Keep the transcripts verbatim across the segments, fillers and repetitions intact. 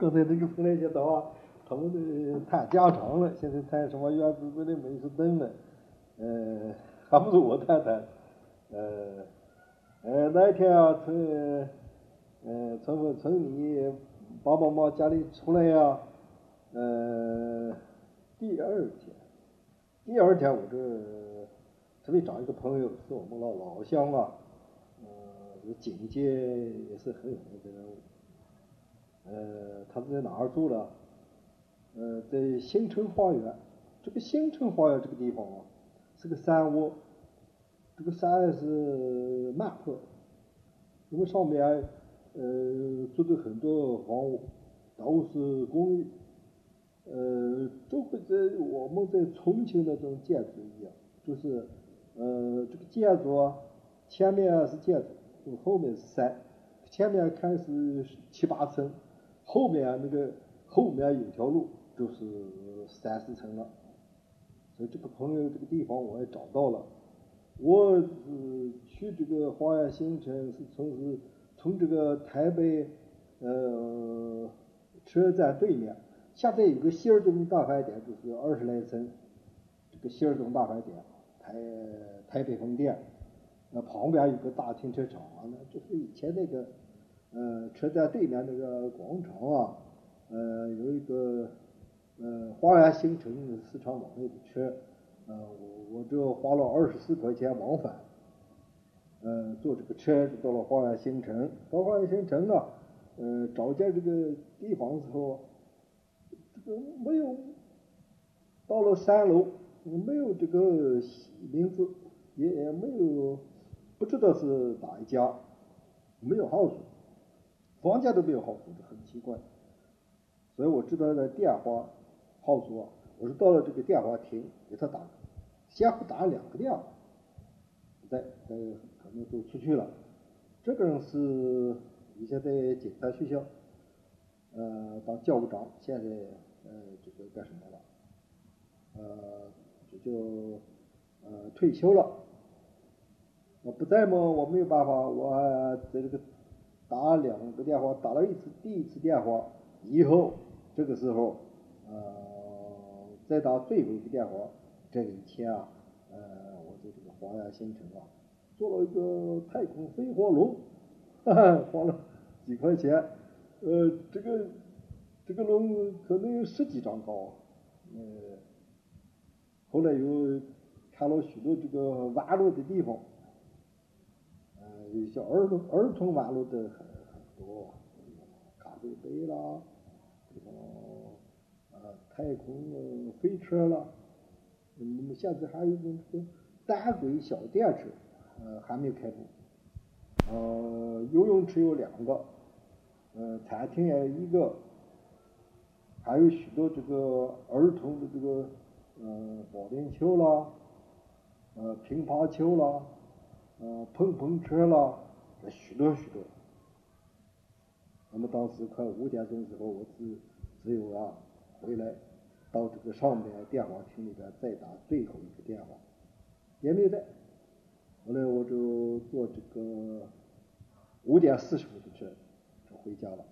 刚才那个朋友讲的话，他们的谈家常了，现在谈什么原子笔的美术灯了，呃，还不如我谈谈，呃，呃，那一天啊，从呃从从你爸爸妈妈家里出来呀，呃，第二天，第二天我这特别找一个朋友，是我们老老乡啊，呃，境界也是很有名的人物。呃，他在哪儿住了？呃，在新城花园。这个新城花园这个地方啊，是个山窝。这个山是慢坡，因为上面呃住的很多房屋，都是公寓。呃，就和在我们在重庆的这种建筑一样，就是呃这个建筑啊，前面是建筑，后面是山。前面看是七八层，后面那个后面有条路就是三四层了。所以这个朋友这个地方我也找到了。我是去这个花园新城是从是从这个台北呃车站对面，现在有个希尔顿大饭店，就是二十来层，这个希尔顿大饭店，台台北分店，那旁边有个大停车场，那就是以前那个呃车站对面那个广场啊，呃有一个呃花园新城市场往内的车，呃我我这花了二十四块钱往返，呃坐这个车就到了花园新城。到花园新城啊，呃找见这个地方的时候，这个没有，到了三楼没有这个名字，也没有，不知道是哪一家，没有号数，房价都没有号数，这很奇怪。所以我知道的电话号数啊，我是到了这个电话亭给他打，先后打了两个电话，不在，呃，可能都出去了。这个人是以前在警察学校，呃，当教务长，现在呃这个干什么了？呃，这就呃退休了。我不在嘛，我没有办法，我在这个打两个电话，打了一次第一次电话以后，这个时候呃再打最后一个电话，这一天啊，呃我在这个花园新城啊做了一个太空飞火龙，哈哈，花了几块钱，呃这个这个龙可能有十几丈高，呃后来又看了许多这个弯路的地方，呃，有些儿童儿童弯路的很很多，咖啡杯啦，这种呃太空飞车啦，那么现在还有一种这个单轨小电车，呃还没有开通，呃游泳池有两个，呃餐厅也一个，还有许多这个儿童的这个呃保龄球啦，呃乒乓球啦，呃碰碰车啦，许多许多。那么当时快五点钟的时候，我只只有啊回来到这个上面电话亭里边再打最后一个电话，也没有在。后来我就坐这个五点四十五的车就回家了。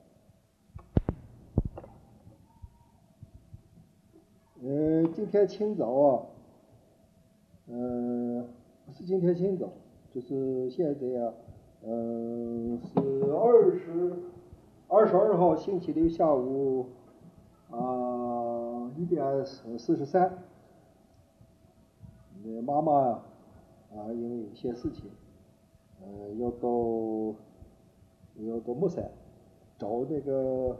呃，今天清早啊，呃，不是今天清早，就是现在啊，呃，是二十二十二号星期六下午啊一点四十三，呃，妈妈啊，啊，因为有些事情，呃，要到要到木山找那个。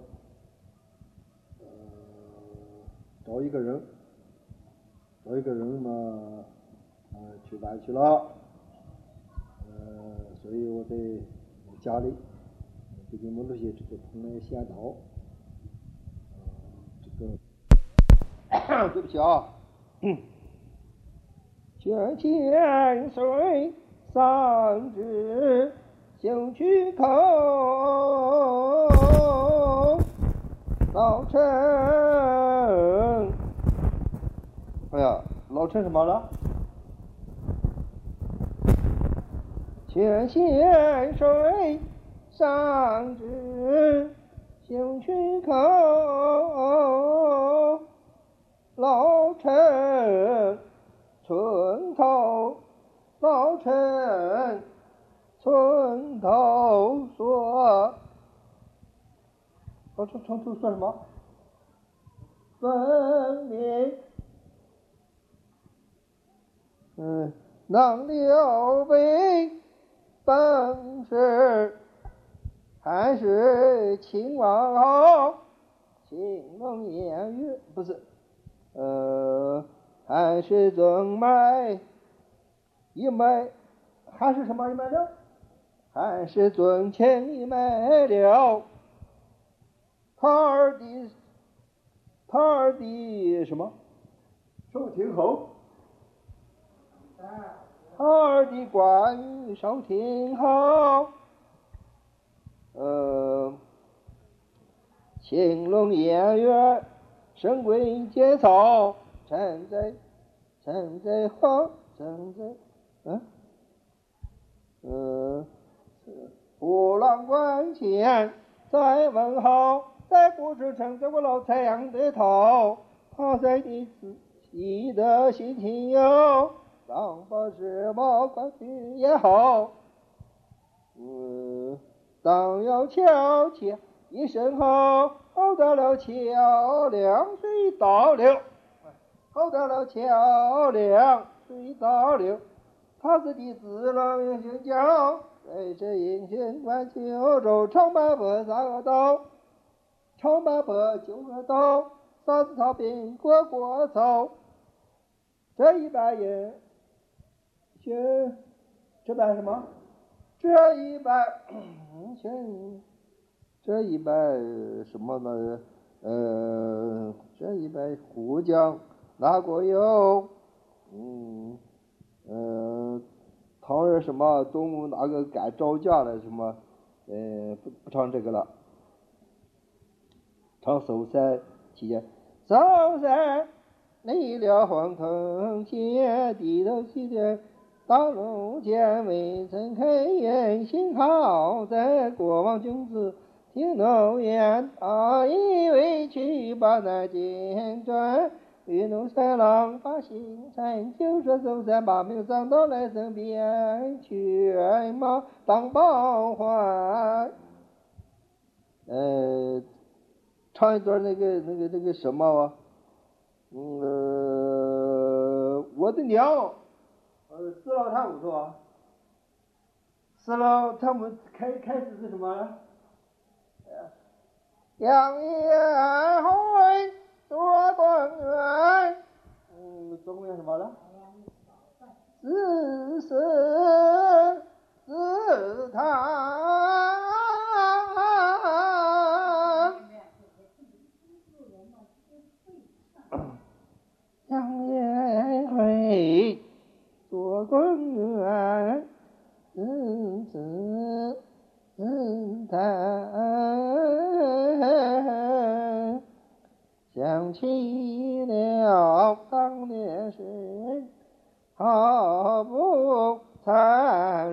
找一个人，找一个人嘛，呃，去玩去了，呃，所以我在家里给你们录些这个蓬莱仙岛，呃，这个，对不起啊， 千千岁上至九曲口，老臣。 哎呀，老陈什么了？ 千千岁上至行渠口，老臣村头，老臣村头说，老臣村头说什么？分明，嗯，让刘备本是还是秦王后，青龙偃月不是，呃，还是尊脉一脉，还是什么一脉了？还是尊前一脉了。他儿的，他儿的什么？ 收听后。 他儿的关羽收听后。呃，青龙偃月，神龟结草，臣在，臣在后，臣在，嗯，呃，波浪关前，在问候，在不知城这个老太阳的头，他在你自己的心情有，让把什么关去也好，嗯。当要悄悄一声吼，吼到了桥梁水倒流，吼到了桥梁水倒流。他是弟子郎英雄将，在这英雄关九州，长坂坡杀刀，长坂坡九个刀，杀死他兵过过走。这一百人，学这百什么？这一百，嗯，这一百什么呢？呃，这一百胡将哪个有？嗯，呃，唐人什么东吴哪个敢招架了？什么？呃，不不唱这个了，唱搜山期间，搜山离了黄藤线，低头起点。到路见未曾开言，幸好在过往君子听诺言，他以为去把那剑转，玉龙三郎把心缠，就说走山把命丧到来生边，犬马当报还。呃，唱一段那个那个那个什么啊？嗯、呃，我的娘。呃，四老探母是吧？四老探母开开始是什么？杨业会做官员，嗯，做官员什么了？自是自他。杨业会做官员，自自自叹，想起了当年时，好不残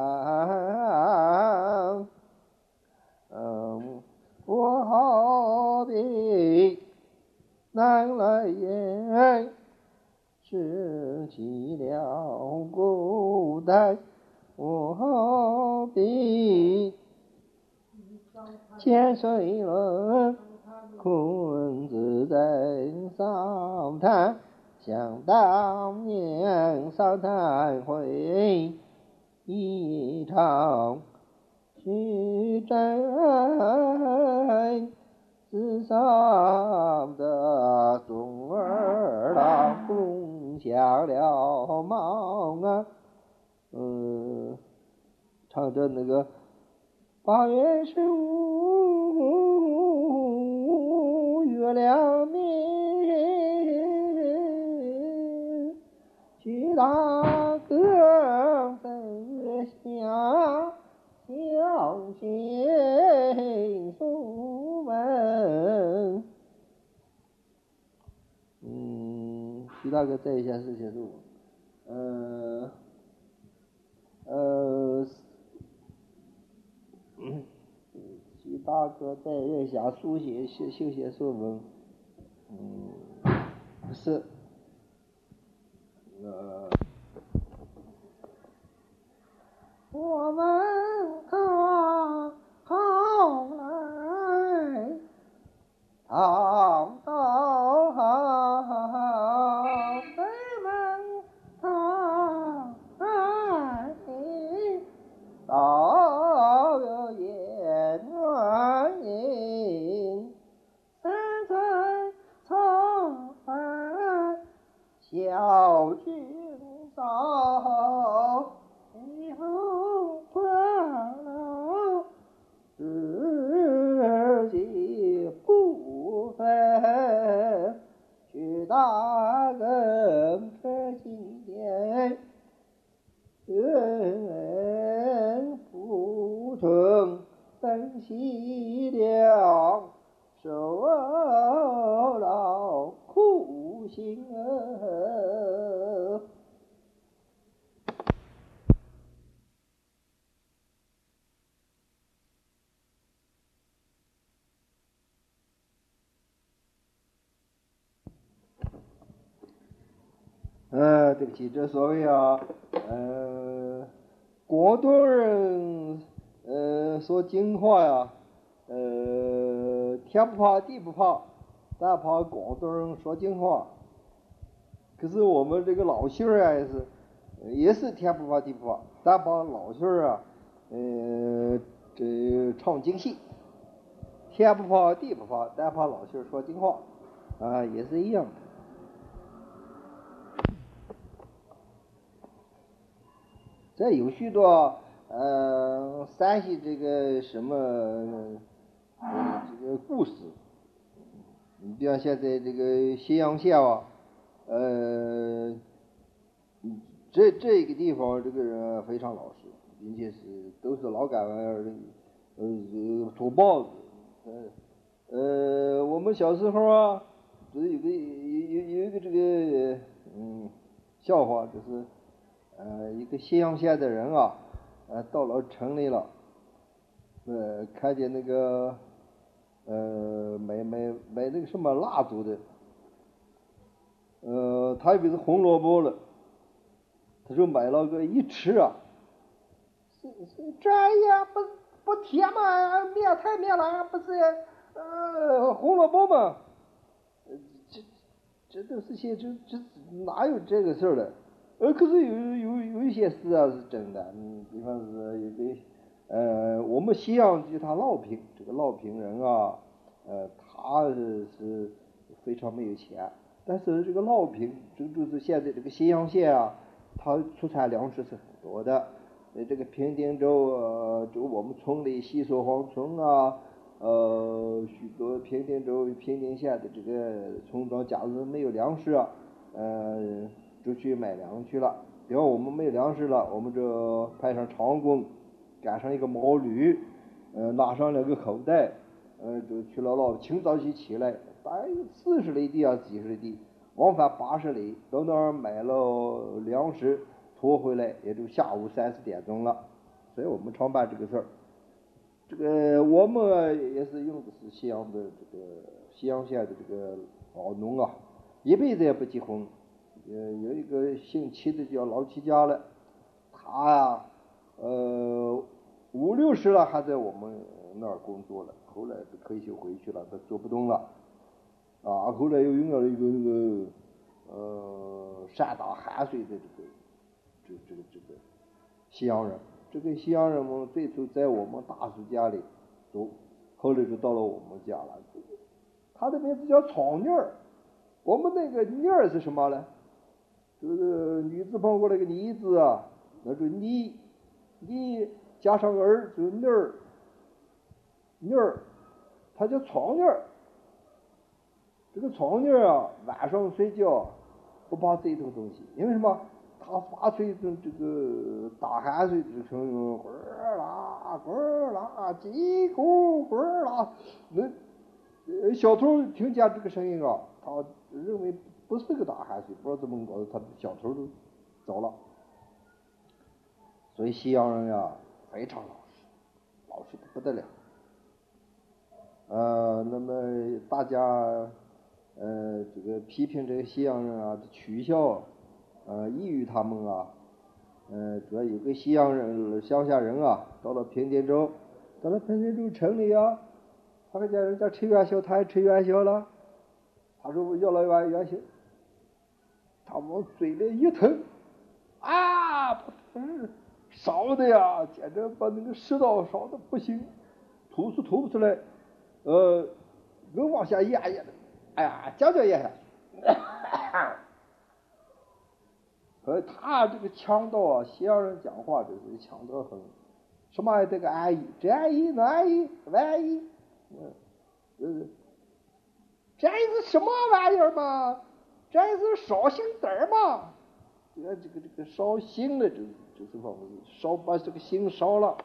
忍。嗯，我好比南来雁，拾起了孤单，我好比千岁轮，困自在扫潭，想当年扫潭会一场虚战，自上的钟儿郎攻下了忙啊，嗯，唱着那个八月十五月亮明，去打歌三月下，小心出门。嗯，徐大哥在一下是写是我，呃呃，嗯，徐大。 大哥在月下书写写修写说文，嗯，不是，呃，我们可后来逃到北门逃来，到了燕园营，三才从来小军少，以后快了自己不分，去大人这几年人不成灯西凉，受劳苦心儿。呃，对不起，这所谓啊，呃，广东人呃说京话呀，呃，天不怕地不怕，但怕广东人说京话。可是我们这个老姓儿啊，也是也是天不怕地不怕，但怕老姓儿啊，呃，这唱京戏，天不怕地不怕，但怕老姓儿说京话，啊，也是一样的。这有许多呃山西这个什么呃这个故事，你比方现在这个咸阳县啊，呃，这这个地方这个人非常老实，并且是都是老干玩意儿的，呃，土包子，呃呃，我们小时候啊，不是有个有有有一个这个嗯笑话，就是呃一个咸阳县的人啊，呃到了城里了，呃看见那个呃买买买那个什么蜡烛的，呃他以为是红萝卜了，他就买了个一吃啊，是是这样不不甜吗？面太面了，不是呃红萝卜吗？呃这这都是些这这哪有这个事儿的？呃，可是有有有一些事啊是真的，嗯，比方是有个呃，我们西洋就他烙平，这个烙平人啊，呃，他是是非常没有钱，但是这个烙平，这就是现在这个咸阳县啊，它出产粮食是很多的，呃，这个平定州，呃，就我们村里西索黄村啊，呃，许多平定州、平定县的这个村庄，假如没有粮食啊，呃。就去买粮去了。比方我们没有粮食了，我们就派上长工，赶上一个毛驴，呃，拉上两个口袋，呃，就去了老清早起起来，大概四十里地啊，几十里地，往返八十里，到那儿买了粮食，驮回来也就下午三四点钟了。所以我们常办这个事儿。这个我们也是用的是咸阳的这个咸阳县的这个老农啊，一辈子也不结婚。呃，有一个姓齐的叫老齐家了，他呀，呃，五六十了还在我们那儿工作了，后来是退休回去了，他做不动了，啊，后来又遇到了一个那个呃山大海水的这个这这个这个西洋人，这个西洋人们最初在我们大叔家里住，后来就到了我们家了，他的名字叫草妮儿，我们那个妮儿是什么呢？就是女字旁过来个妮字啊，那就妮，妮加上儿就是妮儿，妮儿，它叫草妮儿。这个草妮儿啊，晚上睡觉不怕这头东西，因为什么？它发出一种这个大汗水的声音，滚儿啦滚儿啦，叽咕滚儿啦。那小偷听见这个声音啊，他认为不是个大汗水，不知道怎么搞的，他小偷都走了。所以西洋人呀非常老实，老实的不得了。 呃，那么大家呃这个批评这个西洋人啊，取笑呃抑郁他们啊，呃，主要有个西洋人乡下人啊，到了平津州，到了平津州城里啊，他跟家人家吃元宵，他也吃元宵了，他说我要了一碗元宵，他往嘴里一吞，啊，不是烧的呀，简直把那个食道烧的不行，吐是吐不出来，呃，硬往下咽咽的，哎呀，将就咽下去。呃，他这个腔调啊，西洋人讲话就是腔调很，什么这个安逸，这安逸那安逸那安逸，嗯，就是这是什么玩意儿嘛？这是烧心灯嘛？这个这个这个烧心了，就是就是方式，烧把这个心烧了。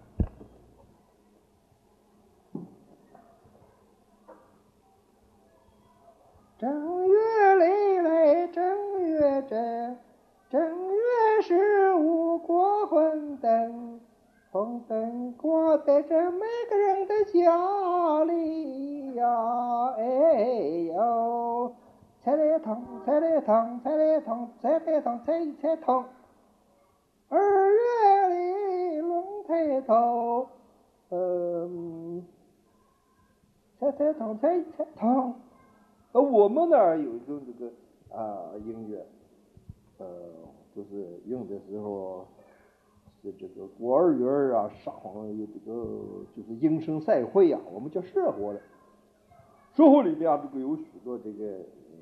正月里来正月正，正月十五过红灯，红灯挂在这每个人的家里呀，哎呦，踩来疼，踩来疼，踩来疼，踩来疼，踩一踩疼。二月里龙抬头，嗯，踩踩疼，踩一踩疼。而我们那儿有一种这个啊、呃、音乐，呃，就是用的时候是这个过二月儿啊，上有这个就是迎神赛会啊，我们叫社火的。社火里面啊，这个有许多这个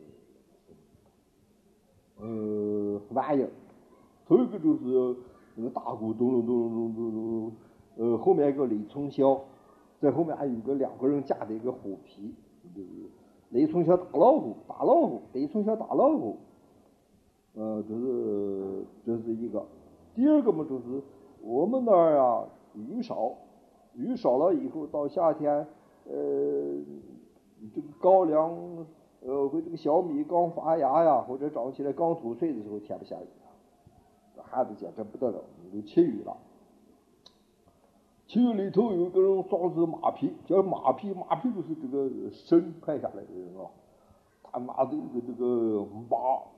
呃玩意儿，头一个就是那个大鼓咚隆咚隆咚咚咚，呃，后面一个雷冲霄，在后面还有个两个人架的一个虎皮，就是。雷从小打老虎，打老虎，雷从小打老虎，呃，这是这是一个。第二个嘛，就是我们那儿啊，雨少，雨少了以后，到夏天，呃，这个高粱，呃，和这个小米刚发芽呀，或者长起来刚吐穗的时候，天不下雨，这孩子简直不得了，都起雨了。其实里头有一个人装着马匹，叫马匹，马匹就是这个神派下来的人啊，他拿着一个这个马，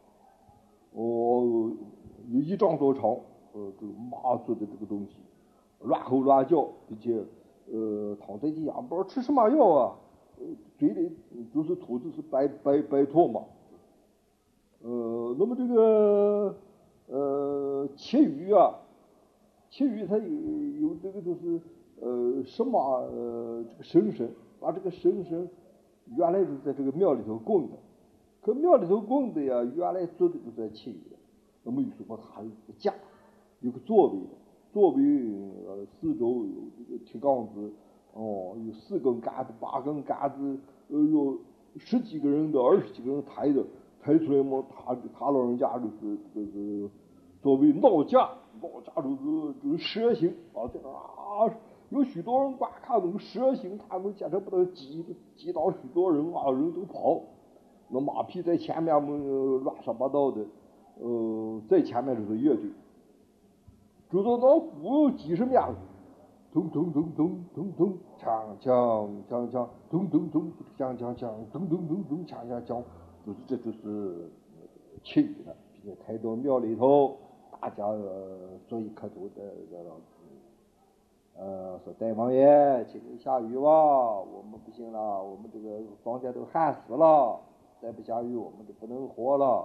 哦，有一丈多长，呃，这个马做的这个东西，乱吼乱叫，并且呃躺在地下，不知道吃什么药啊，呃，嘴里就是吐的是白白白唾沫，呃，那么这个呃切鱼啊。其余它有有这个就是呃什么呃这个神神，把这个神神原来是在这个庙里头供的，可庙里头供的呀，原来做的就在其余的，那么有什么它有个架，有个座位的，座位呃四周有这个铁杠子，哦，有四根杆子、八根杆子，呃有十几个人的、二十几个人抬的，抬出来嘛，他他老人家就是这个作为闹架。闹架就是就是蛇形啊，这个啊，有许多人观看那个蛇形，他们简直不能挤挤到许多人啊，人都跑。那马匹在前面嘛，乱七八糟的，呃，在前面就是乐队，就说那鼓几十面，咚咚咚咚咚咚，锵锵锵锵，咚咚咚锵锵锵，咚咚咚咚锵锵锵，就是这就是庆余了，并且抬到庙里头。大家呃做一磕头的这个，呃说大王爷，请你下雨吧，我们不行了，我们这个庄稼都旱死了，再不下雨我们就不能活了。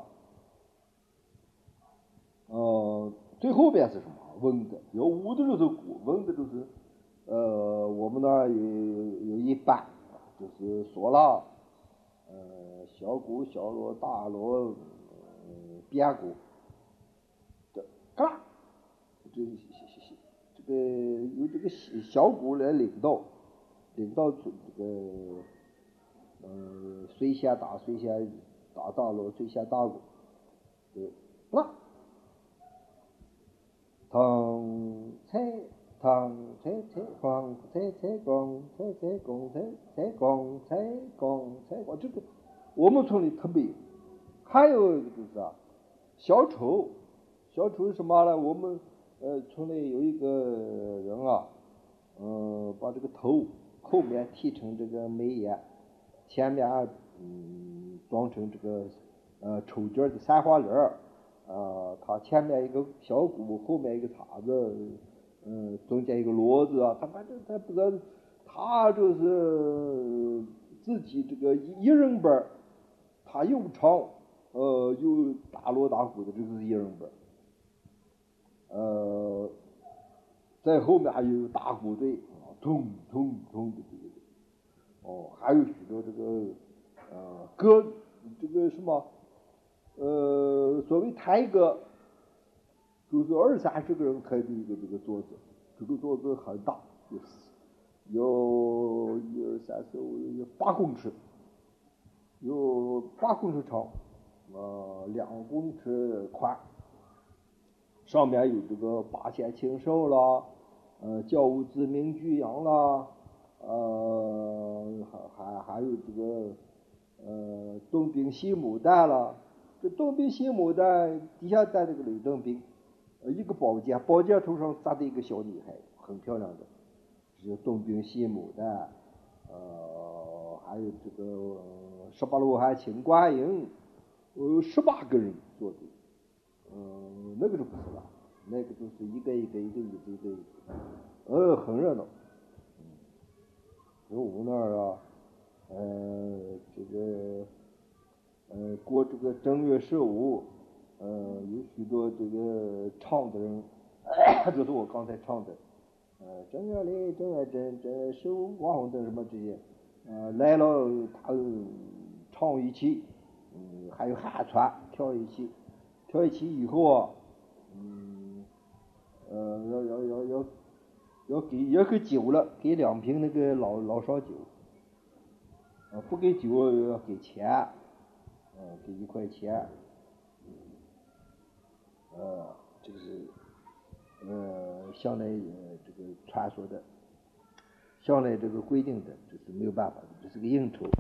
呃，最后边是什么？文的，有武的就是鼓，文的就是呃我们那儿有有一班，就是唢呐，呃小鼓、小锣、大锣、呃边鼓。嘎，这这个由这个小鼓来领导，领导这个呃谁先打谁先打大锣，谁先打鼓，对，那唐彩唐彩彩光彩彩光彩彩光彩彩光彩光彩光，这个我们村里特别，还有一个就是啊，小丑。小丑是什么呢？我们呃村里有一个人啊，嗯、呃，把这个头后面提成这个煤烟，前面嗯装成这个呃抽筋的三花轮儿，呃，它前面一个小鼓，后面一个叉子，嗯，中间一个骡子啊，他反正他不知道，他就是自己这个一一人班儿，他又唱，呃，又大锣大鼓的，这个是一人班儿，呃，在后面还有大鼓队，咚咚咚的这个，哦，还有许多这个呃歌，这个什么，呃，所谓台歌，就是二三十个人开的一个这个桌子，这个桌子很大，有有一二三四五有八公尺，有八公尺长，呃，两公尺宽，上面有这个八仙禽兽啦，呃，教务子名居阳啦，呃，还还还有这个呃东兵西牡丹啦，这东兵西牡丹底下带这个雷登兵，呃，一个宝剑，宝剑头上扎的一个小女孩，很漂亮的，这是东兵西牡丹，呃，还有这个十八罗汉清观音，有十八个人坐的。嗯，那个就不是了，那个就是一个一个一个椅子一个椅子，呃，很热闹。嗯，有我们那儿啊，呃，这个呃过这个正月十五，呃，有许多这个唱的人，就是我刚才唱的，呃，正月里正月正正月十五光红灯什么这些，呃，来了他唱一起，嗯，还有喊传跳一起。跳一起以后啊，嗯，呃，要要要要要给要给酒了，给两瓶那个老老烧酒，啊，不给酒要给钱，嗯，给一块钱，呃，这个是呃向来呃这个传说的，向来这个规定的，这是没有办法的，这是个应酬。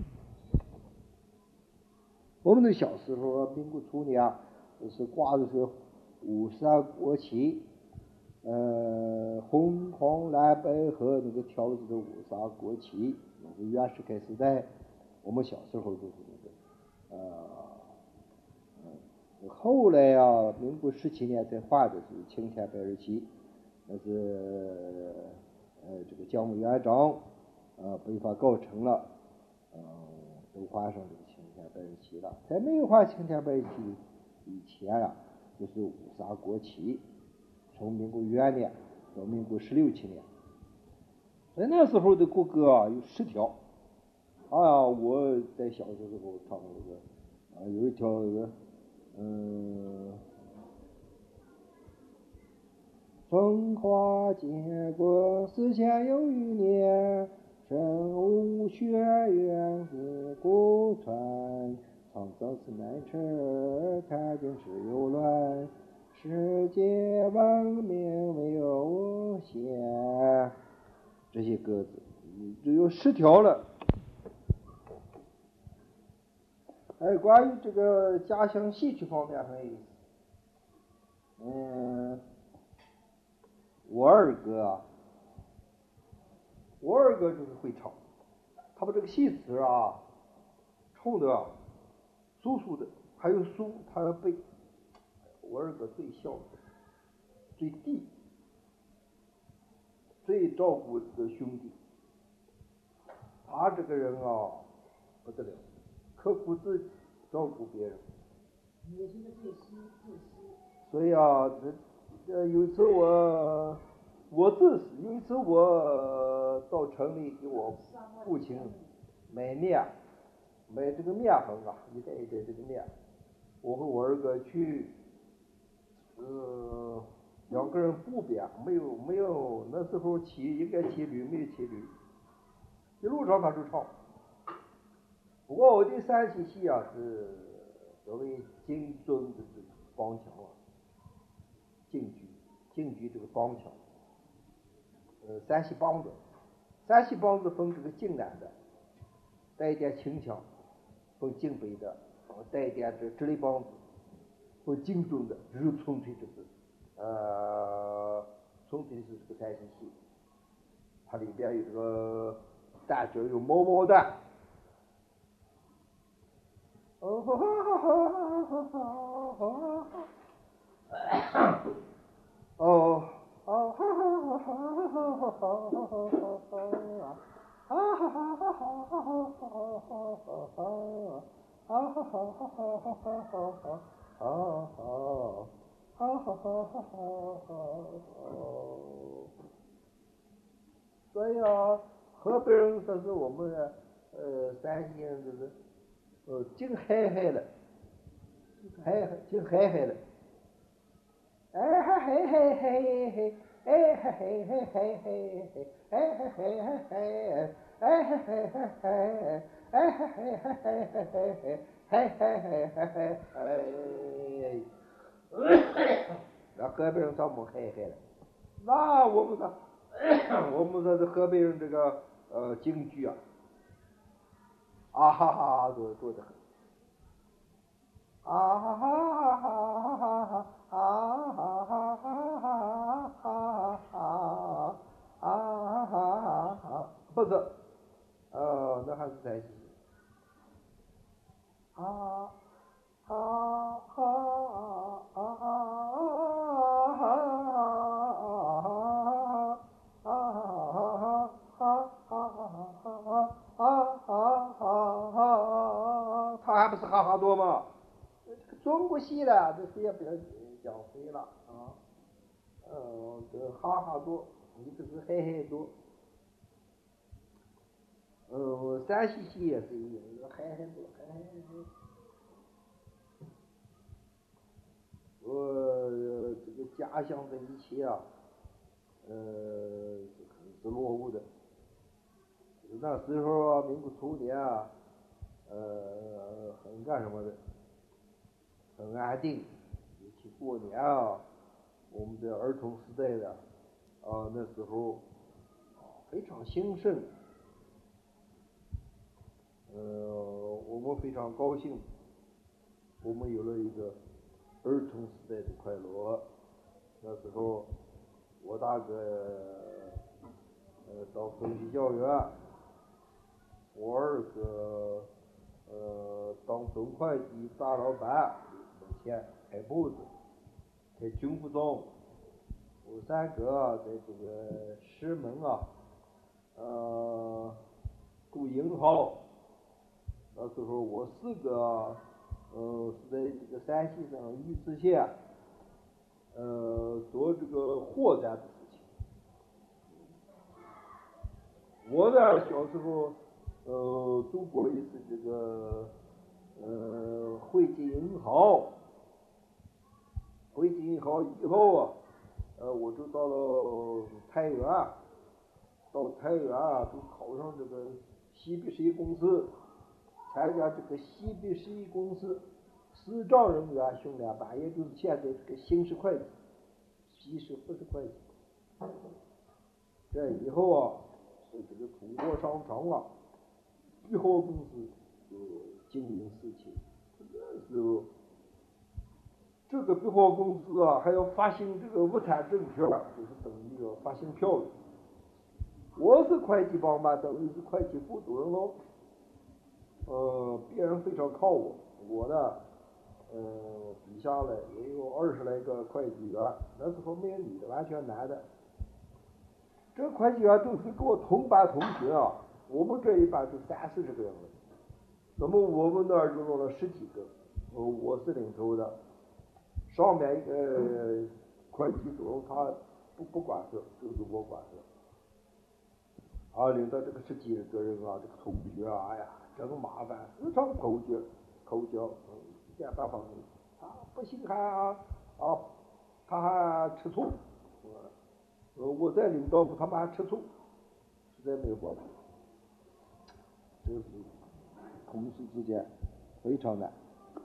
我们的小时候，民国初年就是挂的是五色国旗，呃，红黄蓝白和那个条子的五色国旗，那是袁世凯时代，我们小时候就是那个，呃，嗯，后来啊，民国十七年才换的是青天白日旗，那是呃这个蒋委员长呃北伐告成了，嗯、呃，都换上这个青天白日旗了。在没有换青天白日旗以前呀、啊，就是五色国旗。从民国元年到民国十六七年，在那时候的国歌啊有十条，哎呀，我在小的时候唱那个啊，有一条那个嗯，风华建国四千有余年，身无血缘自古传，沧桑是难成，看尽是忧乱。世界文明没有无限，这些歌子只有十条了。哎，关于这个家乡戏曲方面很有意思。嗯，我二哥啊，我二哥就是会唱，他把这个戏词啊唱的啊酥酥的，还有书他要背。我二哥最孝顺，最弟，最照顾这个兄弟。他这个人啊不得了，刻苦自己，照顾别人。所以啊，这呃有一次我我自私，有一次我到城里给我父亲买面，买这个面粉啊，一袋一袋这个面，我和我二哥去。呃，两个人步边，没有没有，那时候骑应该骑驴，没有骑驴，一路上他就唱。不过我对山西戏啊是所谓京尊的这个帮腔啊，京剧，京剧这个帮腔，呃，山西梆子，山西梆子分这个京南的，带一点清腔，分京北的，带一点这直隶梆子。或京尊的，只是纯粹就是，呃，纯粹是这个山西戏，它里边有这个蛋卷有毛毛蛋。哦吼吼吼吼吼吼哦哦哈哈哈哈哈哈啊哈哈哈哈哈哈啊哈哈哈哈哈哈啊哈哈哈哈哈所以啊，河北人说是我们呃山西人就是呃净嗨嗨了，嗨净嗨嗨了。哎嗨嗨嗨嗨嗨，哎嗨嗨嗨嗨嗨，哎嗨嗨嗨嗨，哎嗨嗨嗨嗨，哎嗨嗨嗨嗨嗨，嗨嗨嗨嗨嗨，哎，那河北人早没嗨嗨了，那我们说，我们说是河北人这个呃京剧啊，啊哈哈多多的很。啊哈哈哈哈哈哈啊哈哈哈哈哈啊哈哈不是，呃，那还是山西。啊啊啊啊啊啊！他还不是哈哈多吗？中国戏的，这谁也不要讲废了啊！嗯，这哈哈多，一个是嗨嗨多。嗯，山西戏也是一样，嗨嗨多，嗨嗨多。我这个家乡的一切啊，呃，是很是落伍的。那时候啊，民国初年啊，呃，很干什么的，很安定。尤其过年啊，我们的儿童时代的啊，那时候非常兴盛。呃，我们非常高兴，我们有了一个儿童时代的快乐。那时候，我大哥呃到中级教员，我二哥呃当总会计大老板，挣钱开铺子，开军服装。我三哥在这个石门啊，呃雇银行。那时候我四个呃是在这个山西省榆次县呃做这个货展的事情。我呢小时候呃读过一次这个呃汇济银行，汇济银行以后啊，呃我就到了太原，到太原啊就考上这个西北实业公司。参加这个西北实业公司视障人员训练班，也就是现在这个刑事会计、西式复式会计。这以后啊，是这个通货商场啊，碧豪公司就经营事情。这时候，这个碧豪公司啊，还要发行这个无产证券，就是等于要发行票据。我是会计帮办，等于是会计副主任喽。呃，别人非常靠我，我呢，呃，底下呢也有二十来个会计员，那时候没有女的，完全男的。这会计员都是跟我同班同学啊，我们这一班就三四十个人了，那么我们那儿就弄了十几个，呃，我是领头的，上面一个会计主任他不不管事，就是我管事。啊，领导这个十几个人啊，这个同学啊，哎呀，真麻烦，时常口角，口角，嗯，一点办法没有。啊，不行还啊，啊，他还吃醋，呃，我在领导部，他们还吃醋，实在没有办法。这是同事之间非常难。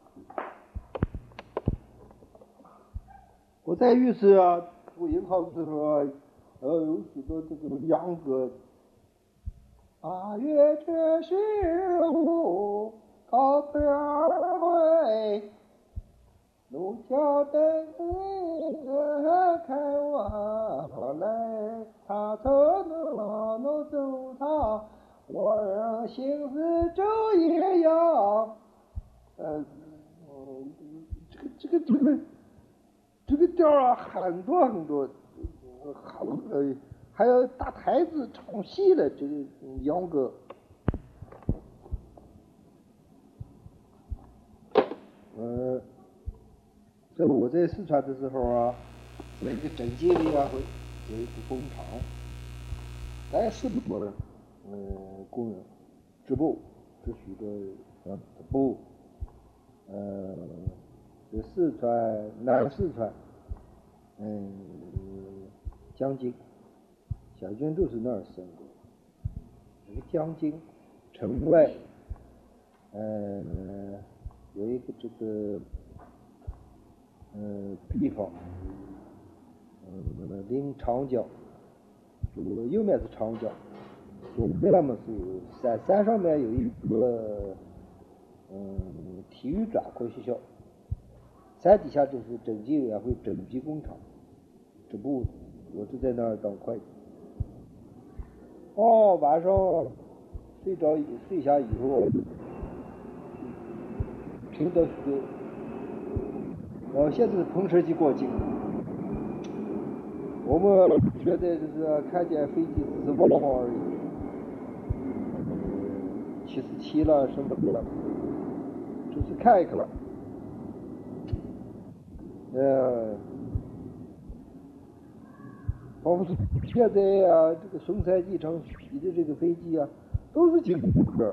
我在浴室啊，做银行的时候啊，呃，有许多这个秧歌。八月这时候，高飞儿回，路桥灯开我来，他走路路走他， 我让心思昼夜摇。呃，嗯，这个这个这个这个调啊，很多很多，好呃，还有大台子唱戏的这个秧歌。呃，这我在四川的时候啊，那个政协委员会有一个工厂，大概四百多人，呃，工人，织布，织许多呃布，呃，这四川南四川，嗯，江津，小军都是那儿生的。这个江津城外，呃，有一个这个。嗯，地方，嗯，临长江，这个右面是长江，左边嘛是山，山上面有一个嗯体育专科学校，山底下就是整计委员会整机工厂，织布，我就在那儿当会计。哦，晚上睡着睡下以后，听到许多。然后现在是喷射机过境，我们觉得就是看见飞机只是望望而已，七十七了什么的了，就是看一看了。呃，仿佛是现在啊，这个松山机场飞的这个飞机啊，都是经过。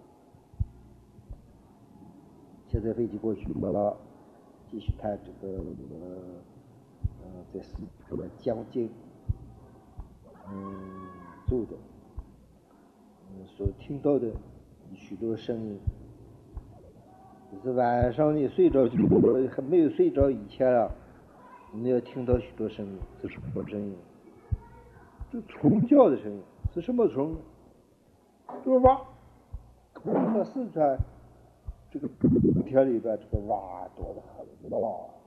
现在飞机过去了。继续看这个呃呃，在四川的江津，嗯，住的，嗯，所听到的许多声音，就是晚上你睡着就还没有睡着以前啊，你要听到许多声音，这是什么声音？这虫叫的声音，是什么虫？就是蛙。我们四川这个田里边这个蛙多的很，哇！